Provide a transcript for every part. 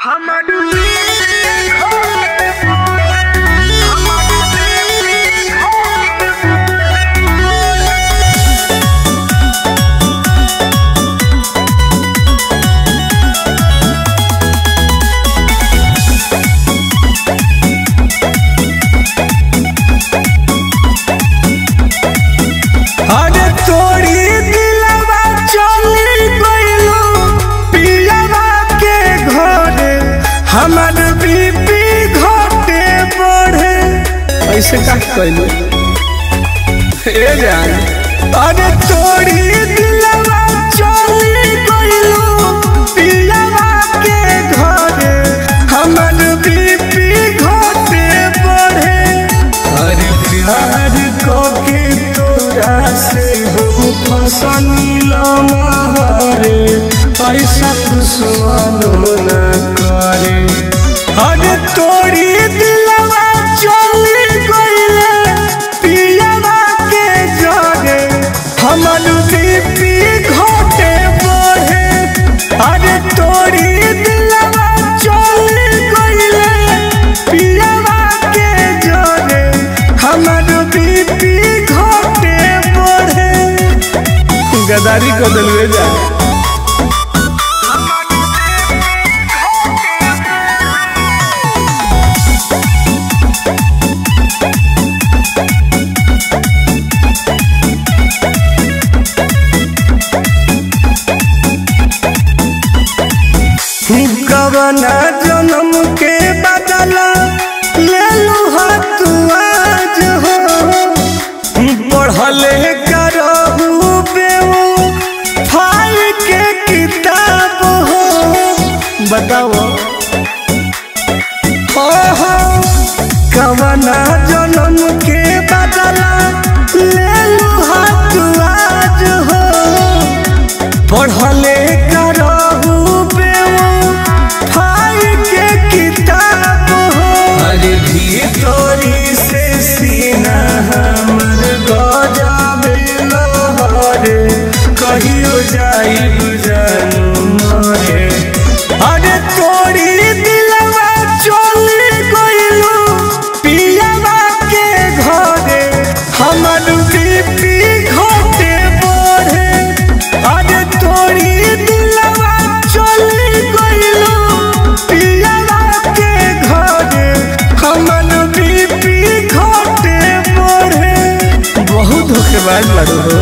हमर बीपी घटे बढ़े ऐसे का कहलू ए जान अरे तोरी दिलवा चली गइलू पिलवा के घरे हमर बीपी घटे बढ़े अरे प्यार को के तोरा से हो फसनिला महरे पैसा दुश्मनो न करे अरे तोरी दिलवा चली गइले पिलवा के जरे हमर बीपी घटे बढ़े अरे तोरी दिलवा चली गइले पिलवा के जरे हमर बीपी घटे बढ़े गदारी को दिलवे जा कवना जन्म के बदला ले लू हाथ आज हो पढ़ले करहू बेऊ फाइल के किताब हो बताओ हो कवना जन्म के बदला ले लू हाथ आज हो पढ़ले करहू भीतरी से सीना हमर गजाबे लहरे कहियो जाइब जानू मरे अरे तोरी दिलवा चली गइलू पिलवा के घरे हमर बीपी घटे बढ़े अरे तोरी दिलवा चली गइलू पिलवा के घरे हमर बीपी घटे बढ़े बहुत धोखेबाज बाड़ू हो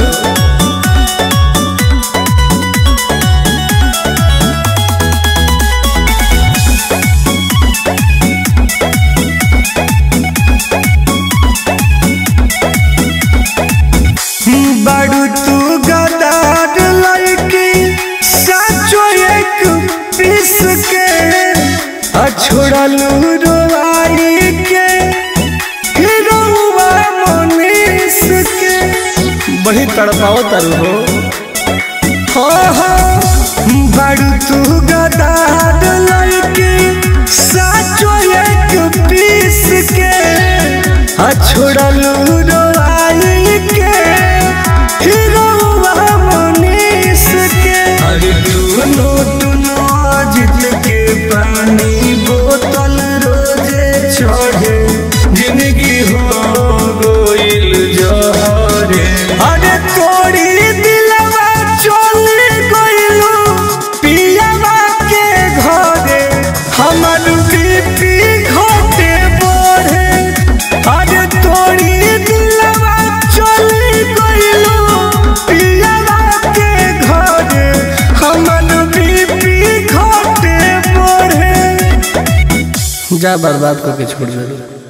बाड़ू तू गदार लड़की साचो एक पीस के छोड़लू रोवाई के हिरोवा मनीष के बड़ी तड़पाओ तरु हो बाड़ू तू गदार लड़की साचो एक पीस के छोड़लू रोवाई के हिरोवा मनीष के अरे दोनों जित के पानी बोतल रोजे चढ़े जिंदगी हो गइल जहरे अरे तोरी दिलवा चली गइलू पिलवा के घरे हमर बीपी घटे बढ़े अरे तोरी दिलवा चली गइलू पिलवा के घरे हमर बीपी घटे बढ़े जा बर्बाद करके छोड़ दे।